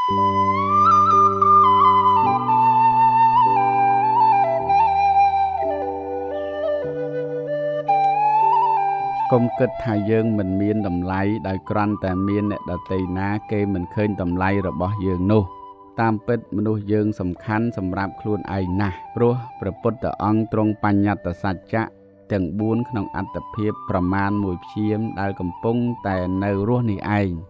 កុំគិតថាយើងមិនមានតម្លៃដោយគ្រាន់តែមានអ្នកដទៃណាគេមិនឃើញតម្លៃរបស់យើងនោះតាមពិតមនុស្សយើងសំខាន់សម្រាប់ខ្លួនឯងណាស់ព្រោះព្រះពុទ្ធអង្គទ្រង់បញ្ញត្តិសច្ចៈទាំង4ក្នុងអត្តភាពប្រមាណមួយព្យាមដែលកំពុងតែនៅរស់នេះឯង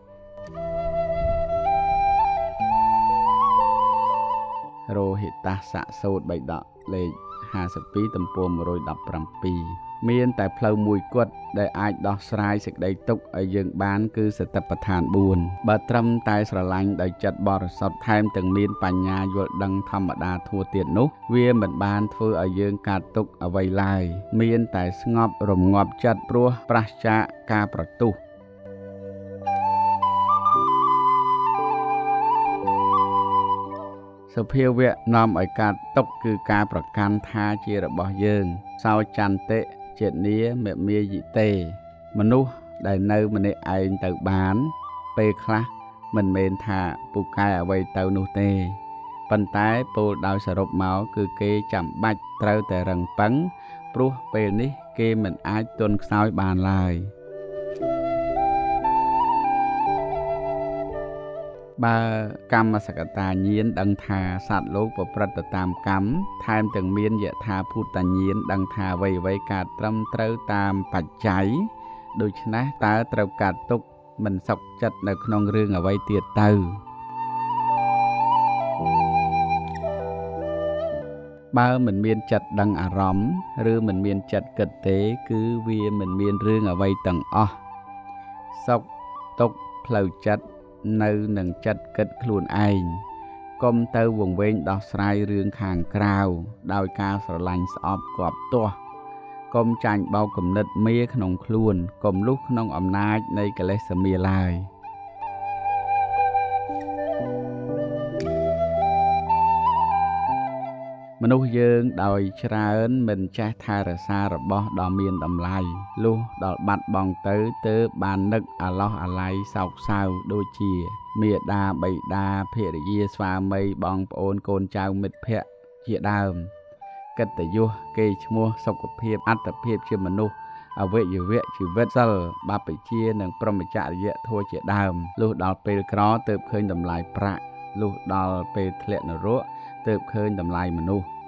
រោហិតសៈសូត្របៃដកលេខ52ទំព័រ117មានតែផ្លូវមួយគត់ដែលអាចដោះស្រាយសេចក្តីទុក្ខឲ្យយើងបានគឺសតិប្បដ្ឋាន4បើត្រឹមតែស្រឡាញ់ដោយចិត្តបរិសុទ្ធថែមទាំងមានបញ្ញាយល់ដឹងធម្មតាធัวទៀតនោះវាមិនបានធ្វើឲ្យយើងកើតទុក្ខអ្វីឡើយមានតែស្ងប់រងាប់ចិត្តព្រោះប្រឆាចការប្រទុះសភាវៈនាំឲ្យកើតទុក្ខគឺការប្រកាន់ថាជារបស់យើងសោចន្តិចេតនាមមាយិតេមនុស្សដែលនៅម្នាក់ឯងទៅបានពេលខ្លះមិនមែនថាពូកែអ្វីទៅនោះទេប៉ុន្តែពោលដោយសរុបមកគឺគេចាំបាច់ត្រូវតែរឹងប៉ឹងព្រោះពេលនេះគេមិនអាចទន់ខ្សោយបានឡើយបើកម្មសកតាញាណដឹងថាសត្វលោកប្រព្រឹត្តទៅតាមកម្មថែមទាំងមានយថាភូតញាណដឹងថាអ្វីៗកើតត្រឹមត្រូវតាមបច្ច័យដូច្នេះតើត្រូវកើតទុក្ខមិនសុខចិត្តនៅក្នុងរឿងអ្វីទៀតទៅបើមិនមានចិត្តដឹងអារម្មណ៍ឬមិនមានចិត្តគិតទេគឺវាមិនមានរឿងអ្វីទាំងអស់សុខទុក្ខផ្លូវចិត្តនៅនឹងចិត្តគិតខ្លួនឯងកុំទៅវង្វេងដោះស្រាយរឿងខាងក្រៅដោយការស្រឡាញ់ស្អប់គាប់ទាស់កុំចាញ់បោកគំនិតមាក្នុងខ្លួនកុំលុះក្នុងអំណាចនៃកិលេសមាឡើយមនុស្សយើងដោយច្រើនមិនចេះថែរក្សារបស់ដ៏មានតម្លៃលុះដល់បាត់បង់ទៅទើបបាននឹកអាឡោះអាល័យសោកសៅដូចជាមាតាបិតាភរិយាស្វាមីបងប្អូនកូនចៅមិត្តភក្តិជាដើមកិត្តិយសកេរ្តិ៍ឈ្មោះសុខភាពអត្តភាពជាមនុស្សអវយវៈជីវិតសិលបព្វជិនិងព្រហ្មចរិយធម៌ជាដើមលុះដល់ពេលក្រទើបឃើញតម្លៃប្រាក់លុះដល់ពេលធ្លាក់នរកទើបឃើញតម្លៃមនុស្ស